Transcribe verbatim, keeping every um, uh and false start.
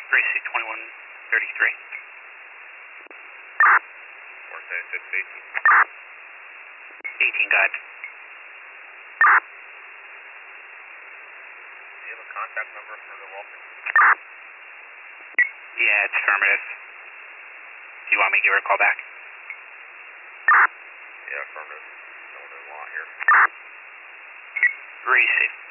Gracie, twenty-one thirty-three. four seventy-six eighteen. eighteen, got it. Do you have a contact number for the Walker? Yeah, it's affirmative. Do you want me to give her a call back? Yeah, affirmative. Going in a lot here. Gracie.